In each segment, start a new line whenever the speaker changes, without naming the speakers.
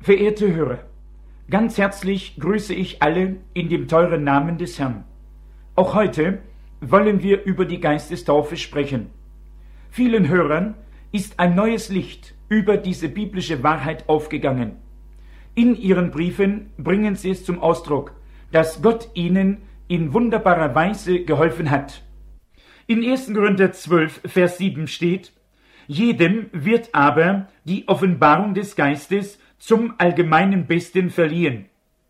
Verehrte Hörer, ganz herzlich grüße ich alle in dem teuren Namen des Herrn. Auch heute wollen wir über die Geistestaufe sprechen. Vielen Hörern ist ein neues Licht über diese biblische Wahrheit aufgegangen. In ihren Briefen bringen sie es zum Ausdruck, dass Gott ihnen in wunderbarer Weise geholfen hat. In 1. Korinther 12, Vers 7 steht: Jedem wird aber die Offenbarung des Geistes zum allgemeinen Besten verliehen.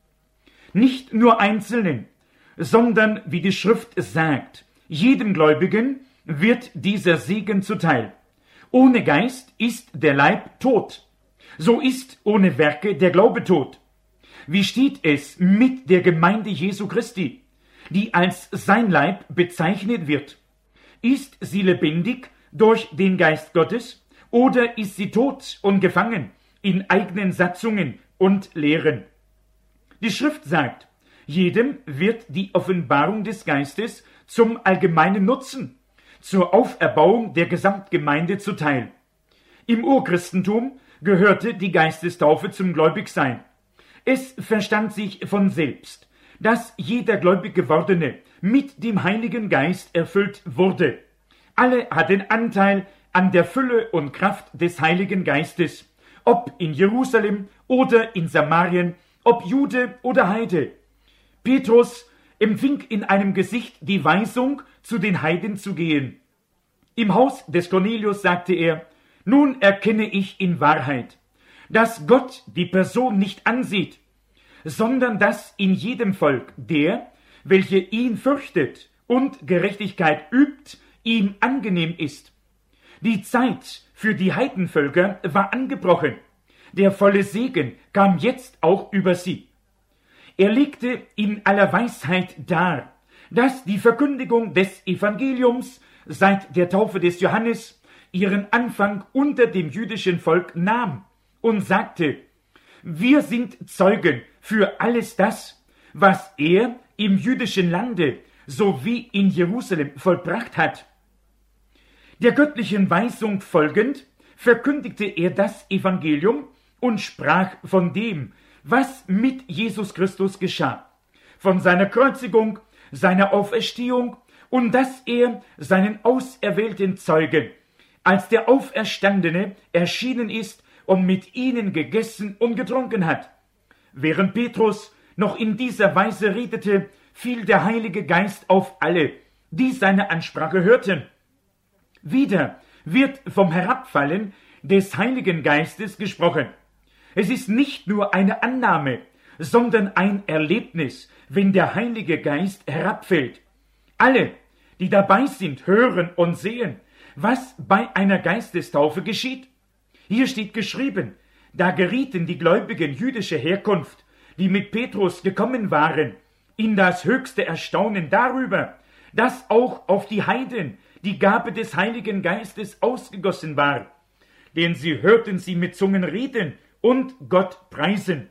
Nicht nur Einzelnen, sondern, wie die Schrift sagt, jedem Gläubigen wird dieser Segen zuteil. Ohne Geist ist der Leib tot. So ist ohne Werke der Glaube tot. Wie steht es mit der Gemeinde Jesu Christi, die als sein Leib bezeichnet wird? Ist sie lebendig durch den Geist Gottes oder ist sie tot und gefangen in eigenen Satzungen und Lehren? Die Schrift sagt, jedem wird die Offenbarung des Geistes zum allgemeinen Nutzen, zur Auferbauung der Gesamtgemeinde zuteil. Im Urchristentum gehörte die Geistestaufe zum Gläubigsein. Es verstand sich von selbst, dass jeder gläubig Gewordene mit dem Heiligen Geist erfüllt wurde. Alle hatten Anteil an der Fülle und Kraft des Heiligen Geistes, ob in Jerusalem oder in Samarien, ob Jude oder Heide. Petrus empfing in einem Gesicht die Weisung, zu den Heiden zu gehen. Im Haus des Cornelius sagte er: Nun erkenne ich in Wahrheit, dass Gott die Person nicht ansieht, sondern dass in jedem Volk der, welcher ihn fürchtet und Gerechtigkeit übt, ihm angenehm ist. Die Zeit für die Heidenvölker war angebrochen. Der volle Segen kam jetzt auch über sie. Er legte in aller Weisheit dar, dass die Verkündigung des Evangeliums seit der Taufe des Johannes ihren Anfang unter dem jüdischen Volk nahm und sagte: Wir sind Zeugen für alles das, was er im jüdischen Lande sowie in Jerusalem vollbracht hat. Der göttlichen Weisung folgend verkündigte er das Evangelium und sprach von dem, was mit Jesus Christus geschah, von seiner Kreuzigung, seiner Auferstehung und dass er seinen auserwählten Zeugen als der Auferstandene erschienen ist und mit ihnen gegessen und getrunken hat. Während Petrus noch in dieser Weise redete, fiel der Heilige Geist auf alle, die seine Ansprache hörten. Wieder wird vom Herabfallen des Heiligen Geistes gesprochen. Es ist nicht nur eine Annahme, sondern ein Erlebnis, wenn der Heilige Geist herabfällt. Alle, die dabei sind, hören und sehen, was bei einer Geistestaufe geschieht. Hier steht geschrieben: Da gerieten die Gläubigen jüdischer Herkunft, die mit Petrus gekommen waren, in das höchste Erstaunen darüber, dass auch auf die Heiden die Gabe des Heiligen Geistes ausgegossen war. Denn sie hörten sie mit Zungen reden und Gott preisen.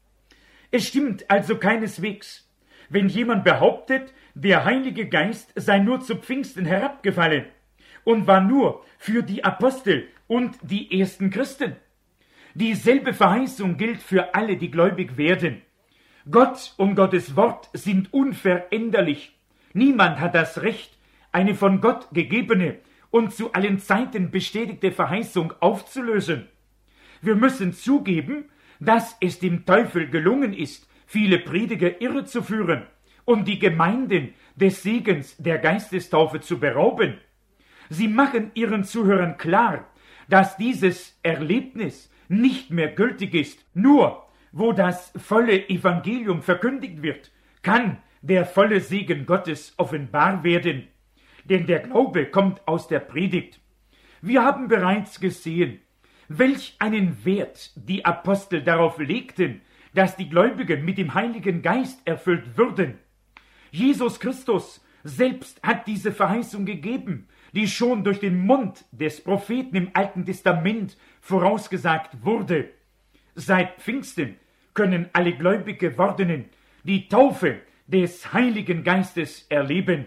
Es stimmt also keineswegs, wenn jemand behauptet, der Heilige Geist sei nur zu Pfingsten herabgefallen und war nur für die Apostel und die ersten Christen. Dieselbe Verheißung gilt für alle, die gläubig werden. Gott und Gottes Wort sind unveränderlich. Niemand hat das Recht, eine von Gott gegebene und zu allen Zeiten bestätigte Verheißung aufzulösen. Wir müssen zugeben, dass es dem Teufel gelungen ist, viele Prediger irrezuführen und die Gemeinden des Segens der Geistestaufe zu berauben. Sie machen ihren Zuhörern klar, dass dieses Erlebnis nicht mehr gültig ist. Nur wo das volle Evangelium verkündigt wird, kann der volle Segen Gottes offenbar werden. Denn der Glaube kommt aus der Predigt. Wir haben bereits gesehen, welch einen Wert die Apostel darauf legten, dass die Gläubigen mit dem Heiligen Geist erfüllt würden. Jesus Christus selbst hat diese Verheißung gegeben, die schon durch den Mund des Propheten im Alten Testament vorausgesagt wurde. Seit Pfingsten können alle gläubig Gewordenen die Taufe des Heiligen Geistes erleben.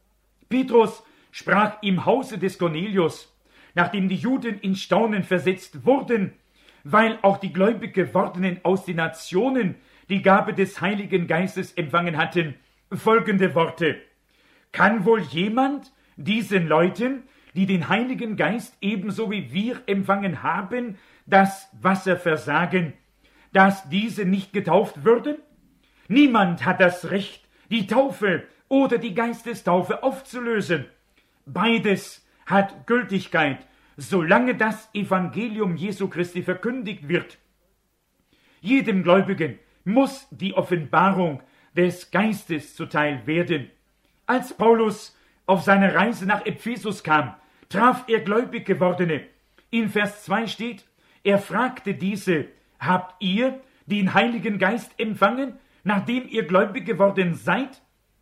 Petrus sprach im Hause des Cornelius, nachdem die Juden in Staunen versetzt wurden, weil auch die gläubig gewordenen aus den Nationen die Gabe des Heiligen Geistes empfangen hatten, folgende Worte: Kann wohl jemand diesen Leuten, die den Heiligen Geist ebenso wie wir empfangen haben, das Wasser versagen, dass diese nicht getauft würden? Niemand hat das Recht, die Taufe oder die Geistestaufe aufzulösen. Beides hat Gültigkeit, solange das Evangelium Jesu Christi verkündigt wird. Jedem Gläubigen muss die Offenbarung des Geistes zuteil werden. Als Paulus auf seiner Reise nach Ephesus kam, traf er gläubig Gewordene. In Vers 2 steht, er fragte diese: Habt ihr den Heiligen Geist empfangen, nachdem ihr gläubig geworden seid?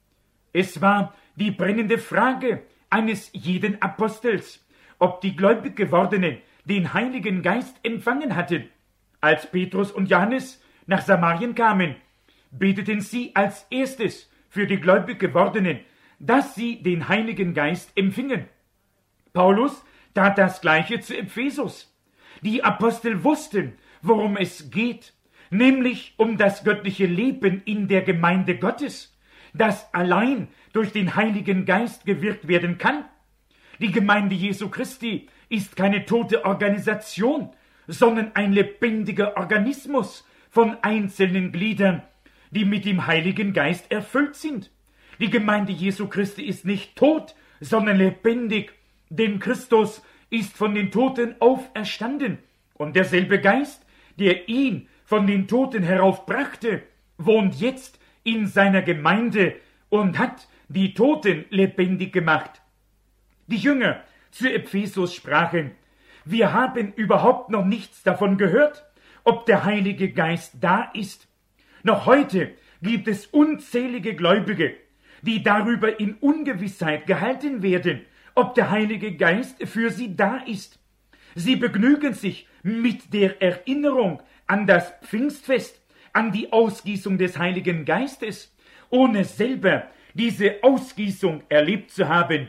Es war die brennende Frage eines jeden Apostels, ob die gläubig Gewordenen den Heiligen Geist empfangen hatten. Als Petrus und Johannes nach Samarien kamen, beteten sie als erstes für die gläubig Gewordenen, dass sie den Heiligen Geist empfingen. Paulus tat das Gleiche zu Ephesus. Die Apostel wussten, worum es geht, nämlich um das göttliche Leben in der Gemeinde Gottes, das allein durch den Heiligen Geist gewirkt werden kann. Die Gemeinde Jesu Christi ist keine tote Organisation, sondern ein lebendiger Organismus von einzelnen Gliedern, die mit dem Heiligen Geist erfüllt sind. Die Gemeinde Jesu Christi ist nicht tot, sondern lebendig, denn Christus ist von den Toten auferstanden und derselbe Geist, der ihn von den Toten heraufbrachte, wohnt jetzt in seiner Gemeinde und hat die Toten lebendig gemacht. Die Jünger zu Ephesus sprachen: Wir haben überhaupt noch nichts davon gehört, ob der Heilige Geist da ist. Noch heute gibt es unzählige Gläubige, die darüber in Ungewissheit gehalten werden, ob der Heilige Geist für sie da ist. Sie begnügen sich mit der Erinnerung an das Pfingstfest, an die Ausgießung des Heiligen Geistes, ohne selber diese Ausgießung erlebt zu haben.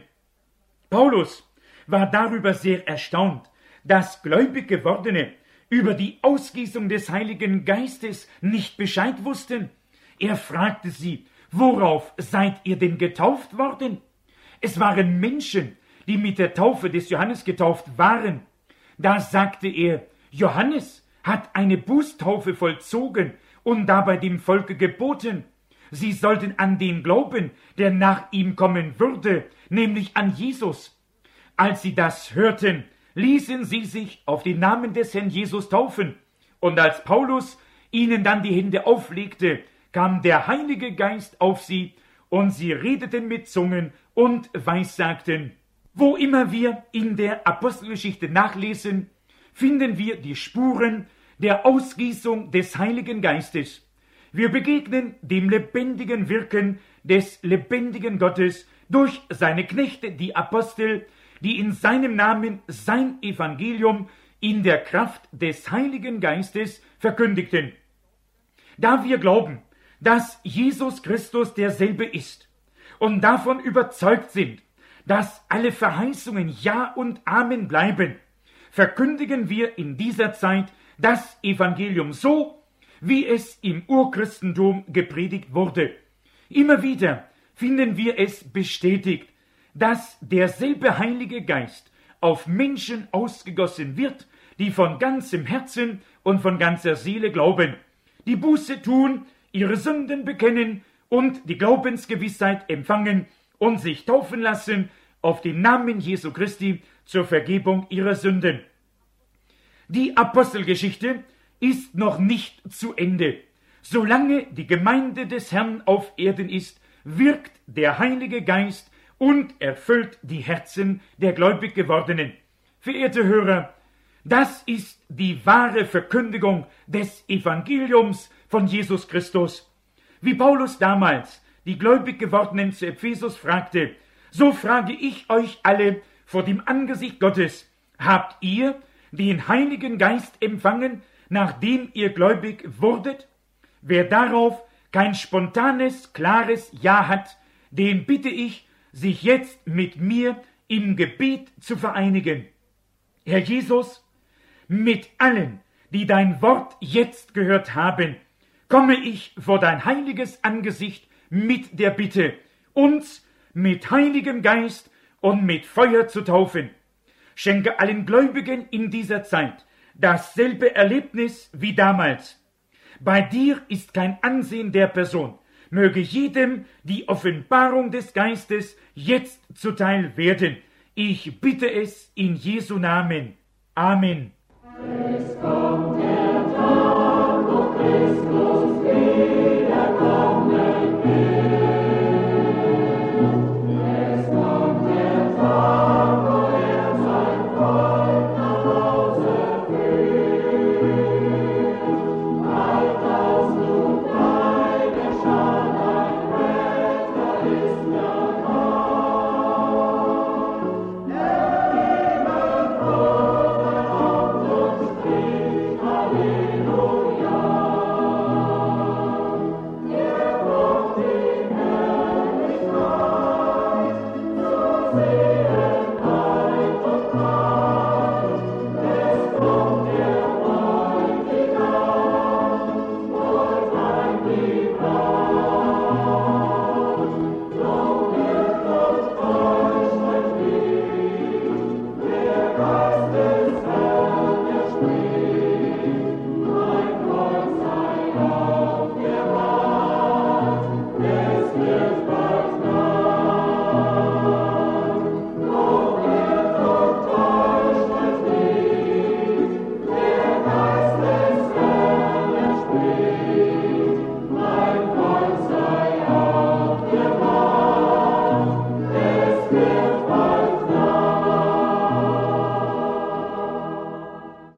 Paulus war darüber sehr erstaunt, dass gläubig Gewordene über die Ausgießung des Heiligen Geistes nicht Bescheid wussten. Er fragte sie: Worauf seid ihr denn getauft worden? Es waren Menschen, die mit der Taufe des Johannes getauft waren. Da sagte er: Johannes hat eine Bußtaufe vollzogen und dabei dem Volke geboten, sie sollten an den glauben, der nach ihm kommen würde, nämlich an Jesus. Als sie das hörten, ließen sie sich auf den Namen des Herrn Jesus taufen. Und als Paulus ihnen dann die Hände auflegte, kam der Heilige Geist auf sie, und sie redeten mit Zungen und weissagten. Wo immer wir in der Apostelgeschichte nachlesen, finden wir die Spuren der Ausgießung des Heiligen Geistes. Wir begegnen dem lebendigen Wirken des lebendigen Gottes durch seine Knechte, die Apostel, die in seinem Namen sein Evangelium in der Kraft des Heiligen Geistes verkündigten. Da wir glauben, dass Jesus Christus derselbe ist und davon überzeugt sind, dass alle Verheißungen Ja und Amen bleiben, verkündigen wir in dieser Zeit das Evangelium so, wie es im Urchristentum gepredigt wurde. Immer wieder finden wir es bestätigt, dass derselbe Heilige Geist auf Menschen ausgegossen wird, die von ganzem Herzen und von ganzer Seele glauben, die Buße tun, ihre Sünden bekennen und die Glaubensgewissheit empfangen und sich taufen lassen auf den Namen Jesu Christi zur Vergebung ihrer Sünden. Die Apostelgeschichte ist noch nicht zu Ende. Solange die Gemeinde des Herrn auf Erden ist, wirkt der Heilige Geist und erfüllt die Herzen der gläubig Gewordenen. Verehrte Hörer, das ist die wahre Verkündigung des Evangeliums von Jesus Christus. Wie Paulus damals die gläubig Gewordenen zu Ephesus fragte, so frage ich euch alle vor dem Angesicht Gottes: Habt ihr den Heiligen Geist empfangen, nachdem ihr gläubig wurdet? Wer darauf kein spontanes, klares Ja hat, den bitte ich, sich jetzt mit mir im Gebet zu vereinigen. Herr Jesus, mit allen, die dein Wort jetzt gehört haben, komme ich vor dein heiliges Angesicht mit der Bitte, uns mit Heiligem Geist und mit Feuer zu taufen. Schenke allen Gläubigen in dieser Zeit dasselbe Erlebnis wie damals. Bei dir ist kein Ansehen der Person. Möge jedem die Offenbarung des Geistes jetzt zuteil werden. Ich bitte es in Jesu Namen. Amen. Es kommt